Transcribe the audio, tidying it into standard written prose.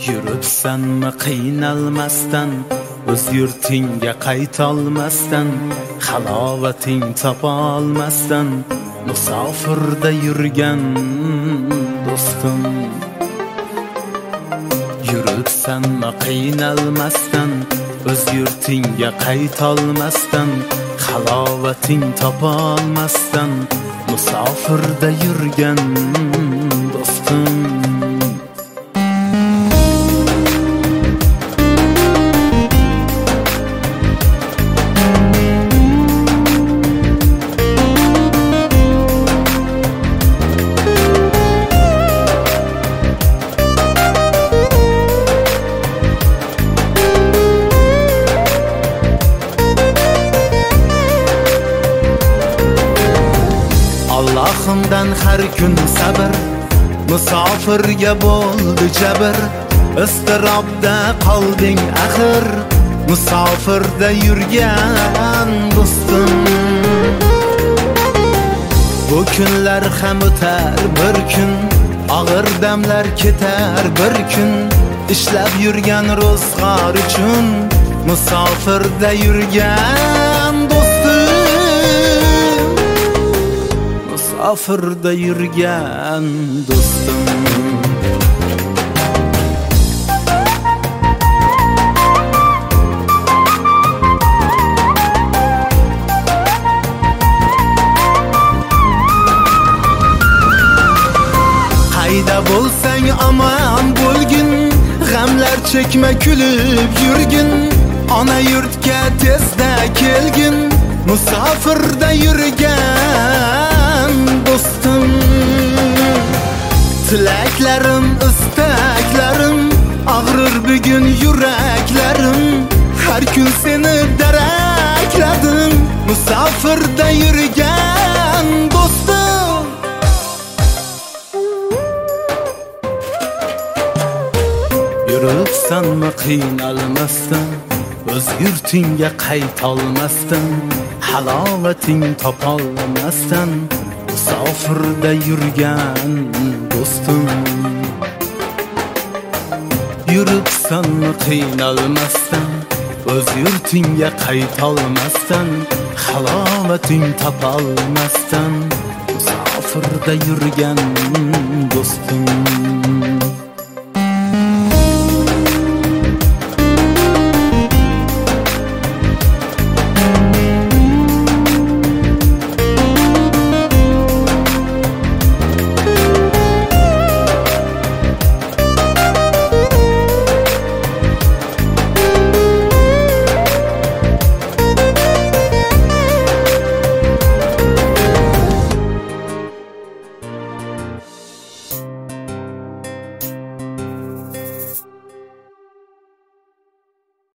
Yuribsanmi qiynalmasdan, o'z yurtingga qaytolmasdan, halovating topolmasdan, musofirda yurgan do'stim. Yuribsanmi qiynalmasdan, o'z yurtingga qaytolmasdan, halovating topolmasdan, musofirda yurgan do'stim. Allohimdan har kun sabr, musofirga bo'ldi jabr. Istirobda qolding axir, musofirda yurgan do'stim. Bu kunlar ham o'tar bir kun, og'ir damlar ketar bir kun. Ishlab yurgan ro'zg'or uchun, musofirda yurgan do'stim. Musofirda yurgan do'stim. Qayda bo'lsang aman bo'lgin, g'amlar chekma kulib yurgin. Ona yurtga tezda kelgin, musofirda yurgan do'stim. Tilaklarim, istaklarim, og'rir bugun yuraklarim. Har kun seni darakladim, musofirda yurgan do'stim. Yuribsanmi qiynalmasdan, o'z yurtingga qaytolmasdan, halovating topolmasdan, musofirda yurgan do'stim. Yuribsanmi qiynalmasdan, o'z yurtingga qaytolmasdan, halovating topolmasdan, musofirda yurgan do'stim.